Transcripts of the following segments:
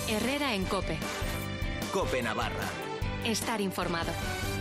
Herrera en COPE. COPE Navarra. Estar informado.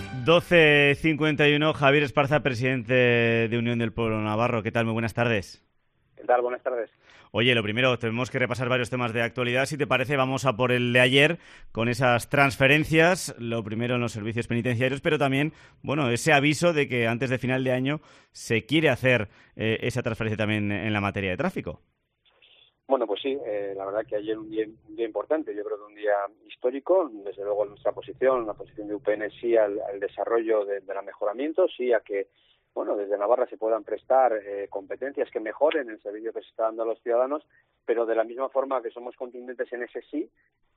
12:51. Javier Esparza, presidente de Unión del Pueblo Navarro. ¿Qué tal? Muy buenas tardes. ¿Qué tal? Buenas tardes. Oye, lo primero, tenemos que repasar varios temas de actualidad. Si te parece, vamos a por el de ayer, con esas transferencias. Lo primero en los servicios penitenciarios, pero también, bueno, ese aviso de que antes de final de año se quiere hacer esa transferencia también en la materia de tráfico. Bueno, pues sí, la verdad que ayer un día importante, yo creo que un día histórico. Desde luego nuestra posición, la posición de UPN, sí al desarrollo del mejoramiento, sí a que, bueno, desde Navarra se puedan prestar competencias que mejoren el servicio que se está dando a los ciudadanos, pero de la misma forma que somos contundentes en ese sí,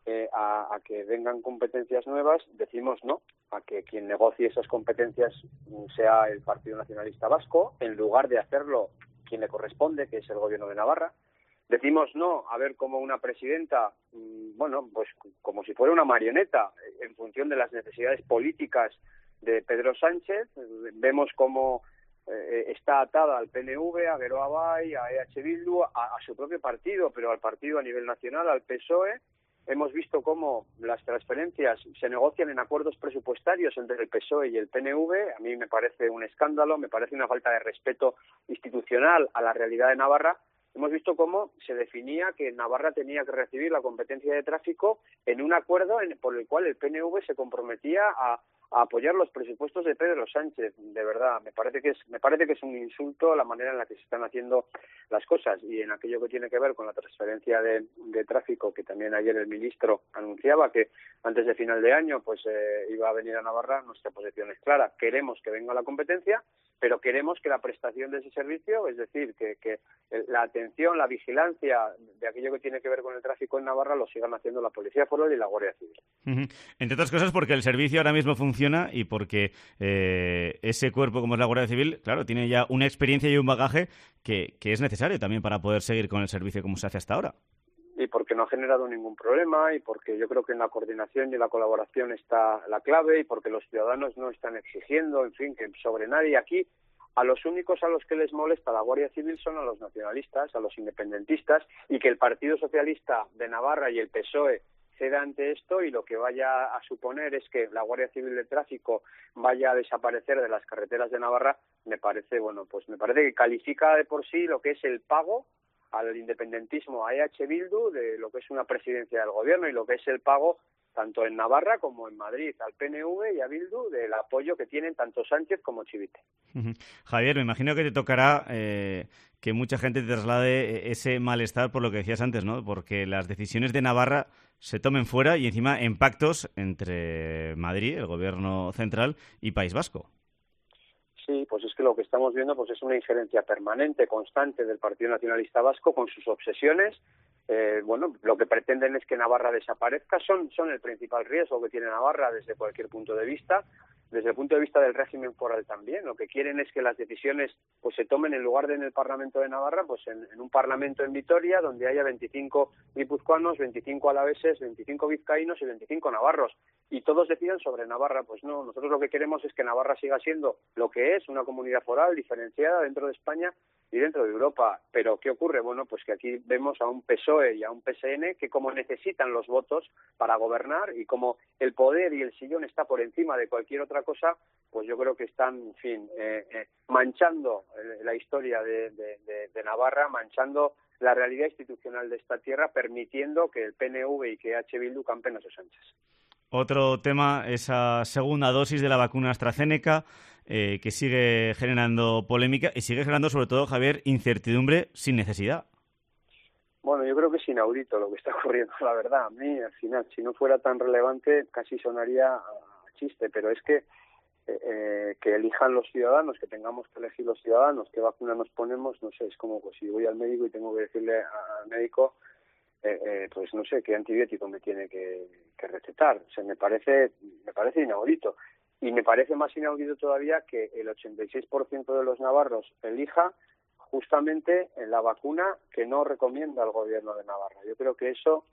a que vengan competencias nuevas, decimos no, a que quien negocie esas competencias sea el Partido Nacionalista Vasco, en lugar de hacerlo quien le corresponde, que es el Gobierno de Navarra. Decimos no a ver cómo una presidenta, bueno, pues como si fuera una marioneta, en función de las necesidades políticas de Pedro Sánchez. Vemos cómo está atada al PNV, a Geroa Bai, a EH Bildu, a su propio partido, pero al partido a nivel nacional, al PSOE. Hemos visto cómo las transferencias se negocian en acuerdos presupuestarios entre el PSOE y el PNV. A mí me parece un escándalo, me parece una falta de respeto institucional a la realidad de Navarra. Hemos visto cómo se definía que Navarra tenía que recibir la competencia de tráfico en un acuerdo por el cual el PNV se comprometía a apoyar los presupuestos de Pedro Sánchez. De verdad, me parece que es un insulto la manera en la que se están haciendo las cosas. Y en aquello que tiene que ver con la transferencia de tráfico, que también ayer el ministro anunciaba que antes de final de año pues iba a venir a Navarra, nuestra posición es clara. Queremos que venga la competencia, pero queremos que la prestación de ese servicio, es decir, que la atención, la vigilancia de aquello que tiene que ver con el tráfico en Navarra lo sigan haciendo la Policía Foral y la Guardia Civil. Entre otras cosas porque el servicio ahora mismo funciona y porque ese cuerpo como es la Guardia Civil, claro, tiene ya una experiencia y un bagaje que es necesario también para poder seguir con el servicio como se hace hasta ahora. Y porque no ha generado ningún problema, y porque yo creo que en la coordinación y la colaboración está la clave, y porque los ciudadanos no están exigiendo, en fin, que sobre nadie aquí. A los únicos a los que les molesta la Guardia Civil son a los nacionalistas, a los independentistas, y que el Partido Socialista de Navarra y el PSOE ceda ante esto, y lo que vaya a suponer es que la Guardia Civil de Tráfico vaya a desaparecer de las carreteras de Navarra. Me parece que califica de por sí lo que es el pago al independentismo, a EH Bildu, de lo que es una presidencia del gobierno, y lo que es el pago tanto en Navarra como en Madrid al PNV y a Bildu del apoyo que tienen tanto Sánchez como Chivite. Javier, me imagino que te tocará que mucha gente te traslade ese malestar por lo que decías antes, ¿no? Porque las decisiones de Navarra se tomen fuera y encima en pactos entre Madrid, el gobierno central, y País Vasco. Sí, pues es que lo que estamos viendo pues es una injerencia permanente, constante del Partido Nacionalista Vasco con sus obsesiones. Bueno, lo que pretenden es que Navarra desaparezca, son el principal riesgo que tiene Navarra desde cualquier punto de vista. Desde el punto de vista del régimen foral también, lo que quieren es que las decisiones pues se tomen en lugar de en el Parlamento de Navarra, pues en un Parlamento en Vitoria, donde haya 25 guipuzcoanos, 25 alaveses, 25 vizcaínos y 25 navarros, y todos decidan sobre Navarra. Pues no, nosotros lo que queremos es que Navarra siga siendo lo que es, una comunidad foral diferenciada dentro de España y dentro de Europa. Pero ¿qué ocurre? Bueno, pues que aquí vemos a un PSOE y a un PSN que, como necesitan los votos para gobernar, y como el poder y el sillón está por encima de cualquier otra cosa, pues yo creo que están, en fin, manchando la historia de Navarra, manchando la realidad institucional de esta tierra, permitiendo que el PNV y que EH Bildu campen a sus anchas. Otro tema, esa segunda dosis de la vacuna AstraZeneca, que sigue generando polémica y sigue generando, sobre todo, Javier, incertidumbre sin necesidad. Bueno, yo creo que es inaudito lo que está ocurriendo, la verdad. A mí, al final, si no fuera tan relevante, casi sonaría a chiste, pero es que elijan los ciudadanos, que tengamos que elegir los ciudadanos qué vacuna nos ponemos, no sé, es como pues, si voy al médico y tengo que decirle al médico pues no sé qué antibiótico me tiene que recetar. O sea, me parece inaudito. Y me parece más inaudito todavía que el 86% de los navarros elija justamente en la vacuna que no recomienda el gobierno de Navarra. Yo creo que eso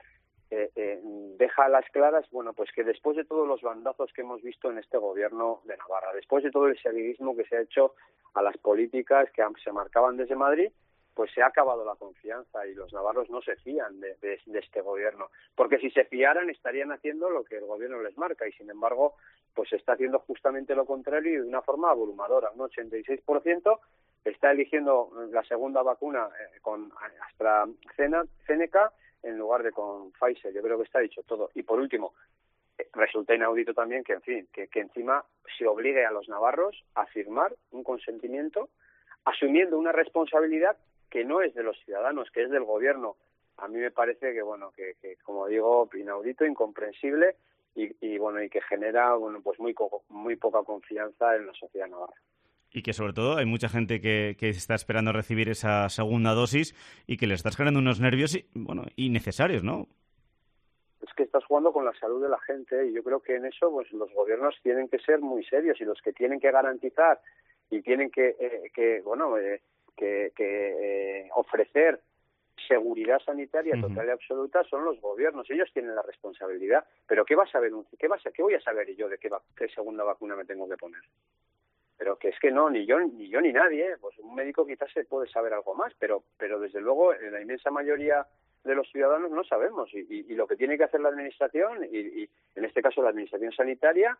deja a las claras, bueno, pues que después de todos los bandazos que hemos visto en este gobierno de Navarra, después de todo el seguidismo que se ha hecho a las políticas que se marcaban desde Madrid, pues se ha acabado la confianza y los navarros no se fían de este gobierno, porque si se fiaran estarían haciendo lo que el gobierno les marca y sin embargo pues se está haciendo justamente lo contrario y de una forma abrumadora. Un 86% está eligiendo la segunda vacuna con AstraZeneca en lugar de con Pfizer. Yo creo que está dicho todo. Y por último, resulta inaudito también que, en fin, que encima se obligue a los navarros a firmar un consentimiento asumiendo una responsabilidad que no es de los ciudadanos, que es del gobierno. A mí me parece que, bueno, que como digo, inaudito, incomprensible y bueno, y que genera, bueno, pues muy poca confianza en la sociedad navarra. Y que sobre todo hay mucha gente que está esperando recibir esa segunda dosis y que le estás generando unos nervios innecesarios, ¿no? Es que estás jugando con la salud de la gente y yo creo que en eso pues los gobiernos tienen que ser muy serios y los que tienen que garantizar y tienen que ofrecer seguridad sanitaria total y absoluta son los gobiernos. Ellos tienen la responsabilidad. Pero ¿qué voy a saber yo de qué segunda vacuna me tengo que poner? Pero que es que no, ni yo ni nadie, pues un médico quizás se puede saber algo más, pero desde luego en la inmensa mayoría de los ciudadanos no sabemos y lo que tiene que hacer la administración y en este caso la administración sanitaria,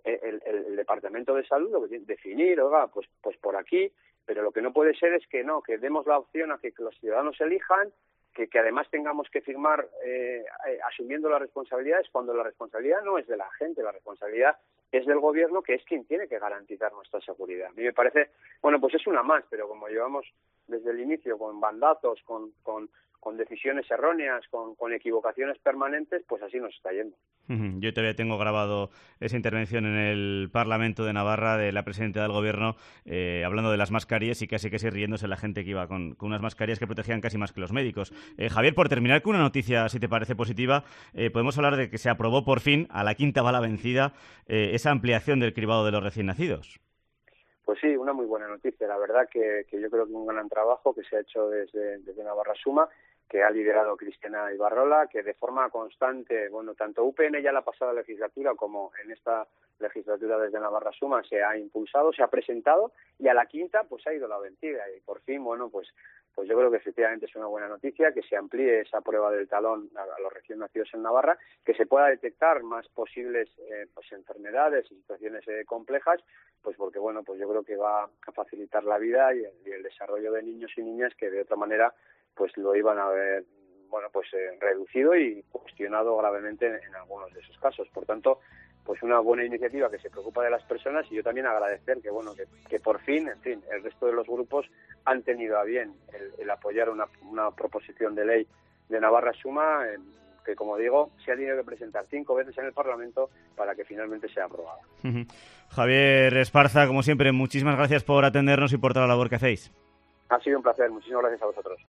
el departamento de salud, lo que tiene que definir, pues por aquí, pero lo que no puede ser es que demos la opción a que los ciudadanos elijan, que además tengamos que firmar asumiendo las responsabilidades cuando la responsabilidad no es de la gente, la responsabilidad es del gobierno, que es quien tiene que garantizar nuestra seguridad. A mí me parece, bueno, pues es una más, pero como llevamos desde el inicio con bandazos, con decisiones erróneas, con equivocaciones permanentes, pues así nos está yendo. Yo todavía tengo grabado esa intervención en el Parlamento de Navarra de la presidenta del Gobierno hablando de las mascarillas y casi riéndose la gente que iba con unas mascarillas que protegían casi más que los médicos. Javier, por terminar con una noticia, si te parece positiva, podemos hablar de que se aprobó por fin, a la quinta bala vencida, esa ampliación del cribado de los recién nacidos. Pues sí, una muy buena noticia. La verdad que yo creo que un gran trabajo que se ha hecho desde Navarra Suma, que ha liderado Cristina Ibarrola, que de forma constante, bueno, tanto UPN ya la pasada legislatura como en esta legislatura desde Navarra Suma se ha impulsado, se ha presentado y a la quinta pues ha ido la vencida y por fin, bueno, pues yo creo que efectivamente es una buena noticia que se amplíe esa prueba del talón a los recién nacidos en Navarra, que se pueda detectar más posibles enfermedades y situaciones complejas, pues porque, bueno, pues yo creo que va a facilitar la vida y el desarrollo de niños y niñas que de otra manera pues lo iban a ver, bueno, pues reducido y cuestionado gravemente en algunos de esos casos. Por tanto, pues una buena iniciativa que se preocupa de las personas y yo también agradecer que, bueno, que por fin, en fin, el resto de los grupos han tenido a bien el apoyar una proposición de ley de Navarra Suma que, como digo, se ha tenido que presentar 5 veces en el Parlamento para que finalmente sea aprobada. Javier Esparza, como siempre, muchísimas gracias por atendernos y por toda la labor que hacéis. Ha sido un placer. Muchísimas gracias a vosotros.